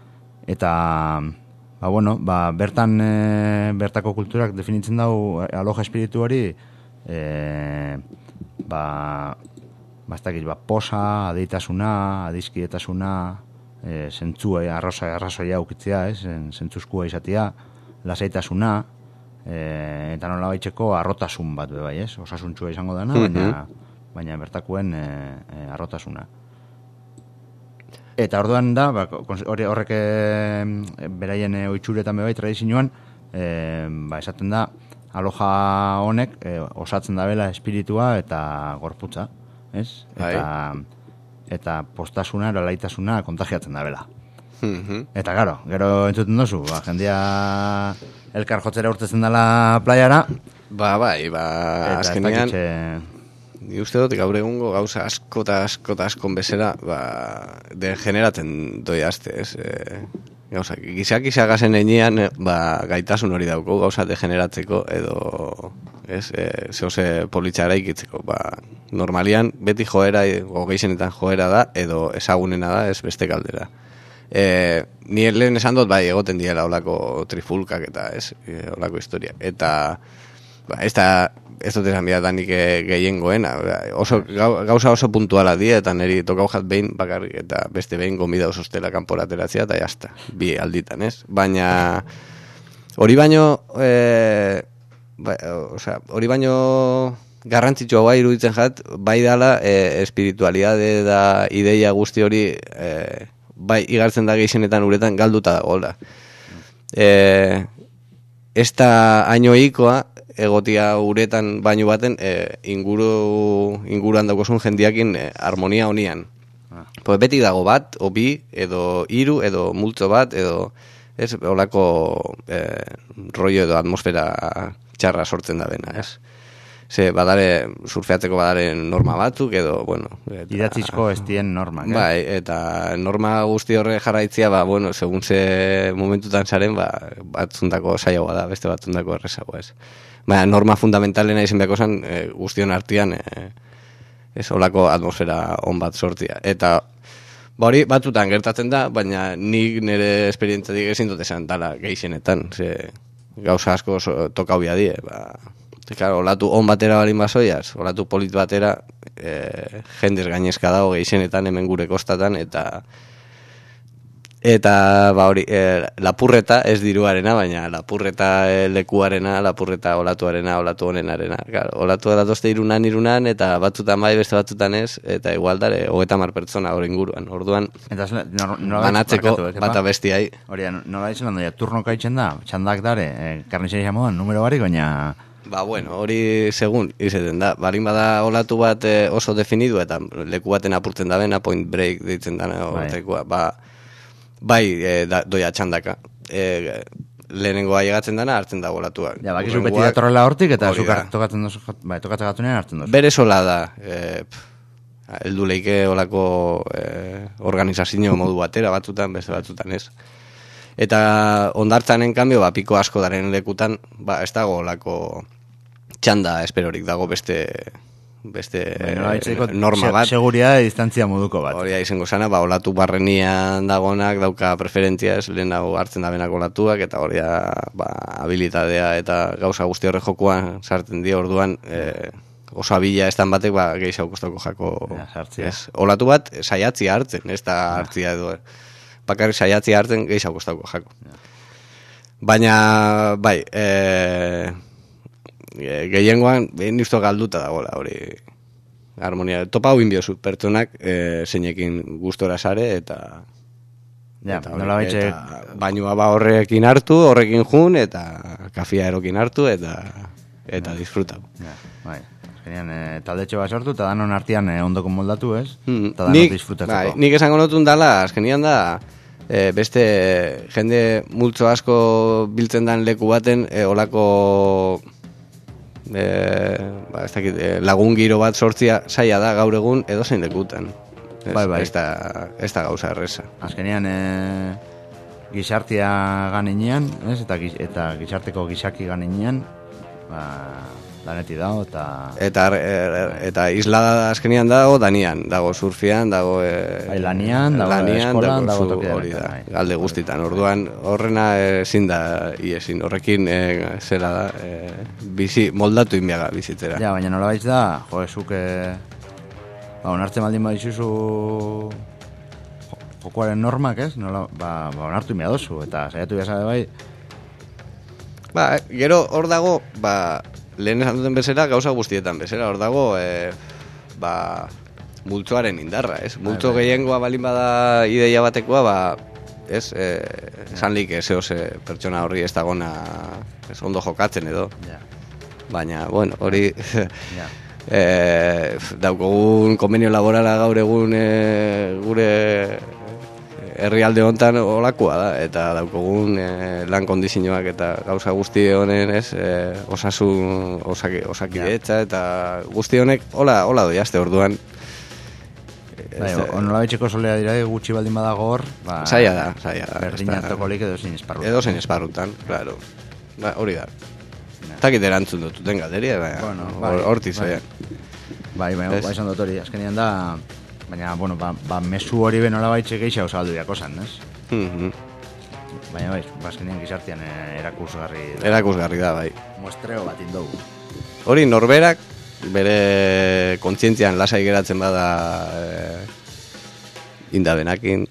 Eta, ba, bueno, ba, bertan e, bertako kulturak definitzen dau aloja espiritu hori, e, ba, bastakit, ba, posa, adeitasuna, adizkietasuna, e, zentzua, arroza, arrazoia ukitzea, ez? Zentzuzkua izatea, lasaitasuna, e, eta nola baitxeko arrotasun bat, be bai, ez? Osasuntsua izango dana, baina, baina bertakoen e, e, arrotasuna. Eta orduan da, ba, kons- hori horrek e, beraien e, oitxuretan be bai, tradizioan, e, ba, esaten da, aloja honek e, osatzen dabela espiritua eta gorputza, ez? Bai. Eta, eta postasuna, eralaitasuna kontagiatzen dabela. Mhm. Eta gero, gero entzuten duzu, ba, jendia elkar jotzera urtetzen dela playara, Ba, bai, ba, eta azkenean, ez dakitxe, ni uste dut gaur egungo gauza asko eta asko eta askon bezala, ba, degeneratzen doi aste, ez? E, gauza, gizak izagazen enean, ba, gaitasun hori dauko gauza degeneratzeko edo, ez? E, zehose politxara ikitzeko, ba, normalian beti joera, o gehienetan joera da, edo ezagunena da, ez beste kaldera. E, ni lehen esan dut, bai, egoten diela olako trifulkak eta, ez? E, olako historia. Eta, ba, ez da, ez dut esan bidatanik gehiengoena. Oso, gau- gauza oso puntuala die, eta niri tokau jat behin bakarrik, eta beste behin gomida osostela kanporateratzea, eta jazta, bi alditan, ez? Baina, hori baino, e, ba, osea, hori baino garrantzitsua bai iruditzen jat, bai dala, e, espiritualidade da ideia guzti hori, e, bai igartzen da gehienetan uretan galduta dagoela. E, ez da hainoikoa, egotia uretan baino baten e, inguru inguruan daukosun jendiakin e, harmonia honian. Pues beti dago bat, o bi, edo hiru, edo multzo bat, edo ez, olako e, rollo edo atmosfera txarra sortzen da bena, ez? Ze, badare, surfeatzeko badare norma batzuk, edo, bueno... Eta, idatzizko ez dien normak, eh? Bai, eta norma guzti horre jarraitzia, ba, bueno, segun ze momentutan zaren, ba, batzuntako saiagoa da, beste batzuntako errezagoa, ez. Baina, norma fundamentalena izen behako zen, e, guztion artean, e, ez, olako atmosfera on bat sortia. Eta, ba hori, batzutan gertatzen da, baina nik nire esperientzatik ezin dut esan dala gehienetan, ze gauza asko oso tokau die, ba... Claro, olatu on batera balin basoiaz, olatu polit batera, e, jendez gainezka dago gehienetan hemen gure kostatan, eta eta ba hori, e, lapurreta ez diruarena, baina lapurreta e, lekuarena, lapurreta olatuarena, olatu honenarena. Claro, olatu datoste irunan, irunan, eta batzutan bai, beste batzutan ez, eta igual dare, hogeta mar pertsona hori inguruan. Orduan, Eta zela, nor, nola banatzeko barkatu, eh, bata Kepa? bestiai. Hori, nola izan da, turno kaitzen da, txandak dare, eh, karnizeria modan, numero barik, baina... Ba, bueno, hori segun izeten da. Balin bada olatu bat e, oso definidu eta leku baten apurtzen da bena, point break deitzen da, Bai. tekua, ba, bai, e, da, doia txandaka. E, lehenengoa llegatzen dana hartzen da olatuak. Ja, bakizu beti datorrela hortik, eta zukar tokatzen dozu, bai, tokatzen gatunean hartzen dozu. Bere sola da, e, eldu leike olako e, organizazio modu batera batzutan, beste batzutan ez. Eta ondartzanen kanbio, ba, piko asko daren lekutan, ba, ez dago olako txanda esperorik dago beste beste bueno, eh, norma bat. Seguria e distantzia moduko bat. Hori izango sana, ba, olatu barrenian dagonak dauka preferentzia ez, lehenago hartzen da benak olatuak, eta hori da, ba, habilitadea eta gauza guzti horre jokuan sartzen die orduan, eh, oso abila estan batek, ba, gehiago kostako jako, ja, ez, olatu bat saiatzia hartzen, ez da hartzia edo, bakarrik saiatzia hartzen gehiago kostako jako. Ja. Baina, bai, eh, gehiengoan, behin usto galduta dagoela, hori harmonia. Topa hau inbiozu pertsonak e, zeinekin gustora sare, eta ja, eta, nola baitxe bainua ba horrekin hartu, horrekin jun, eta kafia erokin hartu, eta eta disfrutau. Ja, bai. Azkenean, e, taldetxo bat sortu, eta danon artean e, ondoko moldatu, ez? Mm, eta danon nik, disfrutatzeko. Bai, nik esango notun dala, azkenean da, e, beste jende multzo asko biltzen dan leku baten, e, olako E, ba, ez dakit, e, lagun giro bat sortzia zaila da gaur egun edo zein lekutan. Ez, bai, bai. Ez da, ez da gauza erresa. Azkenean, e, gizartia ganenean, ez? Eta, eta gizarteko gizaki ganenean, ba, daneti dago, eta... Eta, e, eta isla azkenean dago, danian, dago surfian, dago... E, bai, lanian, dago lanian, eskolan, dago, dago tokian. Hori da, Bai. galde guztitan. Orduan, horrena ezin da iesin, horrekin e, zera da, e, bizi, moldatu inbiaga bizitzera. Ja, baina nola baitz da, jo, ezuk, e, ba, onartzen baldin badizuzu jokuaren normak, ez? Nola, ba, ba onartu inbia dozu, eta saiatu biasa bai... Ba, gero hor dago, ba, lehen esan duten bezala, gauza guztietan bezala, hor dago, e, ba, multzoaren indarra, ez? Multzo gehiengoa balin bada ideia batekoa, ba, ez, e, esan lik ez eose pertsona horri ez dagona ez ondo jokatzen edo. Ja. Baina, bueno, hori... Ja. e, daukogun konbenio laborala gaur egun e, gure herrialde hontan olakoa da, eta daukogun e, lan kondizioak eta gauza guzti honen, ez, e, osasun, osaki, osakidetza, eta guzti honek, hola, hola doiazte orduan. Bai, onola betxeko solea dira gutxi baldin badago hor, ba... Zaila da, zaila da. Berdina tokolik edo zein esparrutan. Edo zein esparrutan, claro. Ba, hori da. Takit erantzun dututen galderia, baina, bueno, bai, hortiz, bai. Bai, bai, bai, esan dut hori, azkenean da... Baina, bueno, ba, ba mesu hori benola baitxe geixa osaldu diakosan, ez? Mm-hmm. Baina, bai, azkenean gizartian erakusgarri... Erakusgarri da, bai. Muestreo bat indogu. Hori norberak, bere kontzientzian lasai geratzen bada e, indabenakin.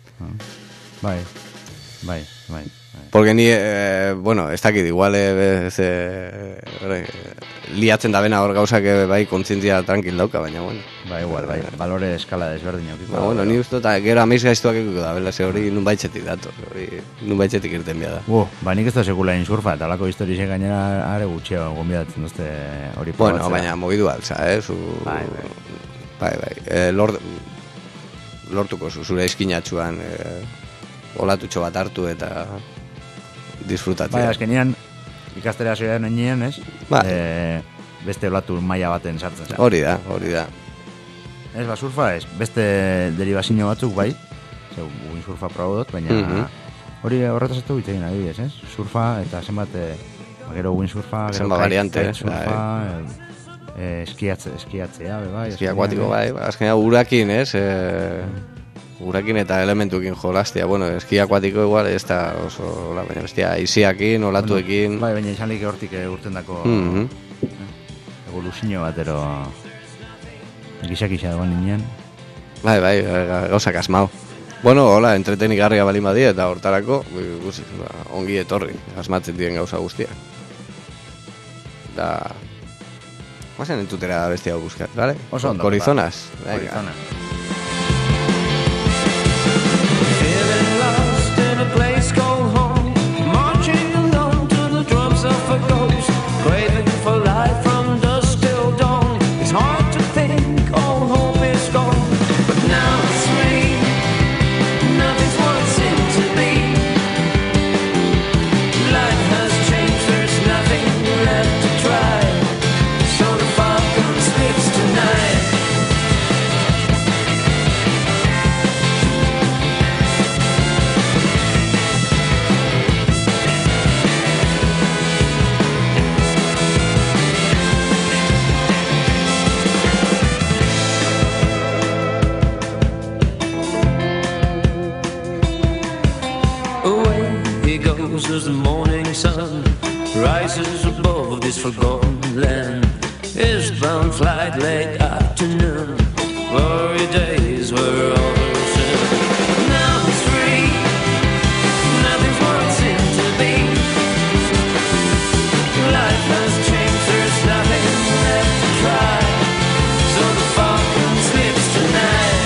Bai, bai, bai. Porque ni, eh, bueno, ez dakit, igual eh, ez, eh, liatzen da bena hor gauzak eh, bai kontzientzia tranquil dauka, baina, bueno. Bai, igual, bai, balore eskala desberdin aukiko. Ba, bueno, ni uste, eta gero amiz gaiztuak ekuko da, bela, ze hori nun baitxetik dator, hori nun baitxetik irten bia da. Uh, ba, nik ez da sekula insurfa, eta lako historize gainera are gutxeo gombidatzen duzte hori probatzea. Bueno, baina mogidu altza, eh, zu... Bai, bai. Bai, bai, eh, lord, lortuko zu, zure eskinatxuan eh, olatutxo bat hartu eta... disfrutatzea. Bai, azkenean ikastera zoian enean, ez? Ba. E, beste olatu maila baten sartzen zen. Hori da, hori da. Ez, ba, surfa ez, beste derivazio batzuk bai, zeu, windsurfa proba dut, baina Mhm. hori horretaz ez du bitegin adibidez, ez? Surfa eta zenbat, e, gero windsurfa, gero Zenbat variante, kite surfa, e, eskiatze, eskiatzea, be, bai. Eskia akuatiko, bai, azkenean urakin, ez? E, urakin eta elementukin jolastia, bueno, eskia akuatiko igual ez da oso, la, baina bestia, iziakin, olatuekin... Bai, baina izan lik hortik urten dako Mhm. evoluzio batero gizak-gisa dagoen ninean. Bai, bai, gauzak asmau. Bueno, hola, entretenik garria balin badi eta hortarako, guzi, ba, ongi etorri, asmatzen diren gauza guztia. Da... Guazen entutera bestia hau buskat, vale? Oso ondo. Corizonas. Ba. Corizonas. Feeling lost in a place called home, marching alone to the drums of a ghost, craving for life from dusk till dawn. It's hard to think all hope is gone, but now it's rain, nothing's worth singing. morning sun rises above this forgotten land. Eastbound flight late afternoon, glory days were all soon. Now it's free, nothing's what it seemed to be. Life has changed, there's nothing left to try. So the falcon slips tonight.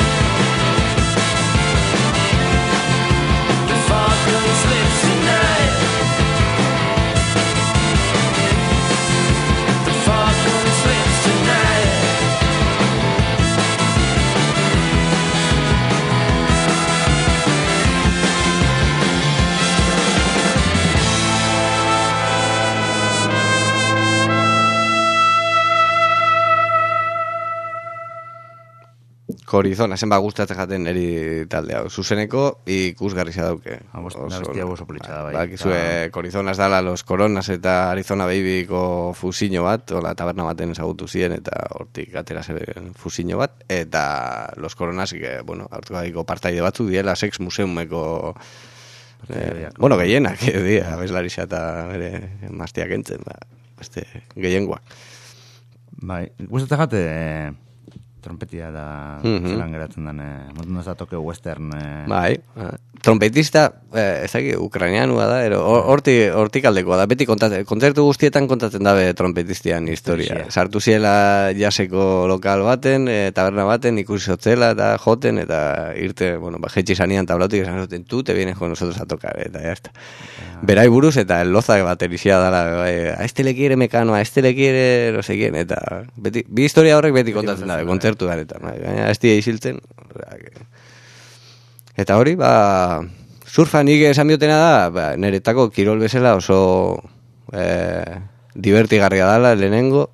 The falcon slips tonight. The falcon slips tonight. Corizona, zenba gustatzen jaten eri talde hau. Zuzeneko ikusgarri dauke. Abestia oso politxa da, bai. Bakizue, Corizona ez dala Los Coronas eta Arizona Babyko fusiño bat, ola taberna baten ezagutu ziren, eta hortik atera zen fusiño bat, eta Los Coronas, que, bueno, hartuko partaide batzu diela Sex Museumeko eh, bueno, gehienak, dia, abeslarixa eta bere maztiak entzen, ba, beste gehiengoak. Bai, gustatzen jate, eh, trompetia da Mhm. zelan geratzen den, eh, montun da toke western. Eh, Bai, eh, trompetista, eh, ez dakit, ukrainianua da, ero, hor- hortik hortik aldekoa da, beti kontatzen, kontzertu guztietan kontatzen dabe trompetistian historia. Historia. Sartu ziela jaseko lokal baten, e, taberna baten, ikusi zotzela eta joten, eta irte, bueno, ba, jetxi zanian tablautik esan zuten, tú te vienes con nosotros a tocar, eta ya está. Berai buruz, eta el loza baterixia dala, bai, a este le quiere Mekano, a este le quiere no sé quién, eta beti, bi historia horrek beti kontatzen dabe, kontzertu daretan, bai, baina ez die isiltzen, osea, que- eta hori, ba, surfa nik esan diotena da, ba, niretako kirol bezala oso eh, divertigarria dala lehenengo,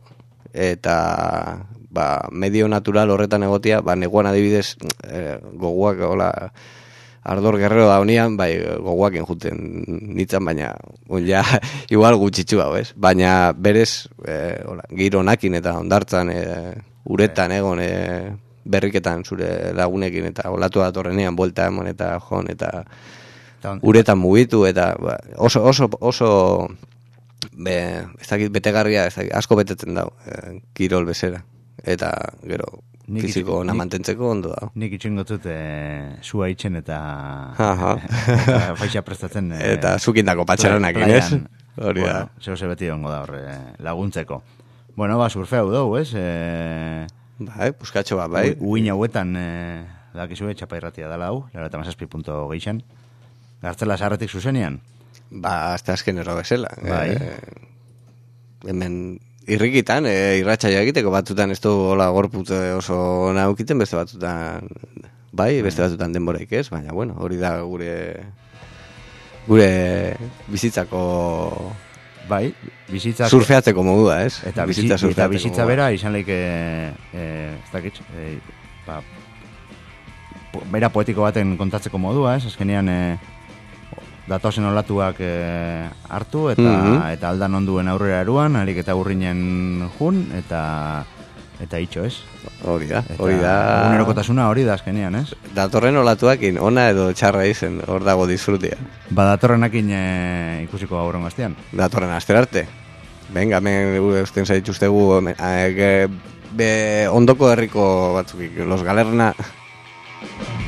eta ba, medio natural horretan egotia, ba, neguan adibidez eh, goguak, hola, ardor guerrero da honian, bai, goguak enjuten nitzan, baina, un ja, igual gutxitxu hau, ez? Baina berez, eh, hola, giro nakin eta ondartzan, eh, uretan egon, eh, berriketan zure lagunekin, eta olatu datorrenean, buelta emon eta jon, eta Eta on- uretan mugitu, eta ba, oso, oso, oso, be, ez dakit, betegarria, ez dakit, asko betetzen dau, eh, kirol bezera. Eta, gero, Nik fiziko itxi- ona nik- mantentzeko ondo da. Nik itxengo dut eh, sua itxen eta, Aha. eta faixa prestatzen. eh, Eta zukindako patxaronak, play- ez? playan. Hori da. Bueno, zeo ze beti ongo da horre laguntzeko. Bueno, ba, surfeu dugu, ez? Eh, Bai, puskatxo bat, bai. u- Uin hauetan, eh, dakizue, txapairratia dela hau, laro eta mazazpi punto geixan. Gartzela sarretik zuzenian. Ba, azte azkenero bezala. Bai. Eh, hemen irrikitan, eh, irratsaio egiteko batzutan ez du hola gorputz oso naukiten, beste batzutan bai, beste batzutan denboraik ez, baina bueno, hori da gure gure bizitzako Bai, bizitza... surfeatzeko modua, ez? Eta bizi- Bizitza eta surfeatzeko bizitza modua. bera izan leike eh, ez dakit, eh, ba, po, bera poetiko baten kontatzeko modua, ez? Azkenean eh, datozen olatuak eh, hartu eta Mhm. eta aldan onduen aurrera eruan, alik eta urrinen jun eta eta itxo, ez? Hori da, Eta hori da. egunerokotasuna hori da azkenean, ez? Datorren olatuakin, ona edo txarra izen, hor dago disfrutia. Ba datorrenakin eh, ikusiko gaurren gaztean. Datorren aster arte. Venga, hemen usten zaituztegu hemen, eh, ge- be, ondoko herriko batzuk, Los Galerna.